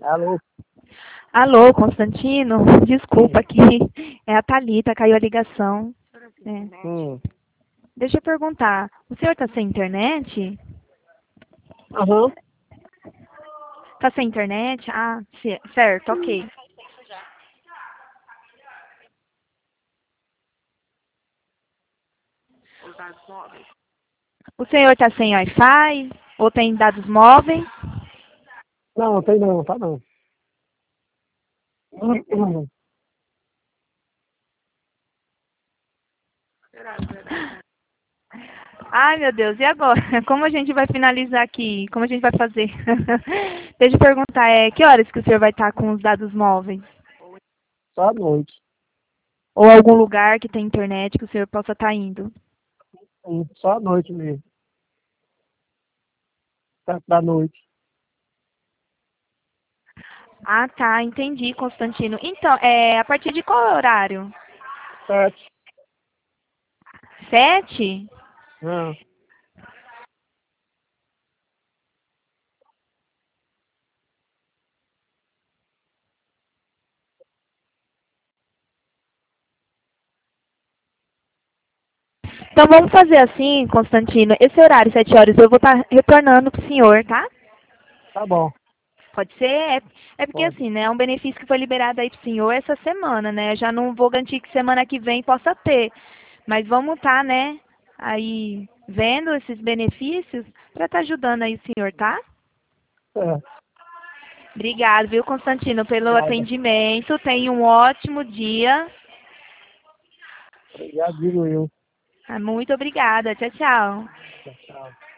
Alô? Alô, Constantino? Desculpa Sim. aqui. É a Thalita, caiu a ligação. É. Hum. Deixa eu perguntar, o senhor está sem internet? Aham. Está sem internet? Ah, certo, ok. O senhor está sem Wi-Fi? Ou tem dados móveis? Não, tem não, tá não. Ai, meu Deus, e agora? Como a gente vai finalizar aqui? Como a gente vai fazer? Deixa eu perguntar, que horas que o senhor vai estar com os dados móveis? Só à noite. Ou algum lugar que tem internet que o senhor possa estar indo? Só à noite mesmo. Da noite. Ah, tá, entendi, Constantino. Então, a partir de qual horário? 7. 7? Ah. Então vamos fazer assim, Constantino. Esse horário, 7 horas, eu vou estar retornando pro senhor, tá? Tá bom. Pode ser? É porque Pode. assim, né? É um benefício que foi liberado aí pro senhor essa semana, né? Já não vou garantir que semana que vem possa ter. Mas vamos estar, né? Aí vendo esses benefícios para estar ajudando aí o senhor, tá? É. Obrigado, viu, Constantino, pelo Nada. atendimento. Tenha um ótimo dia. Obrigado, digo eu. Muito obrigada. Tchau, tchau. Tchau, tchau.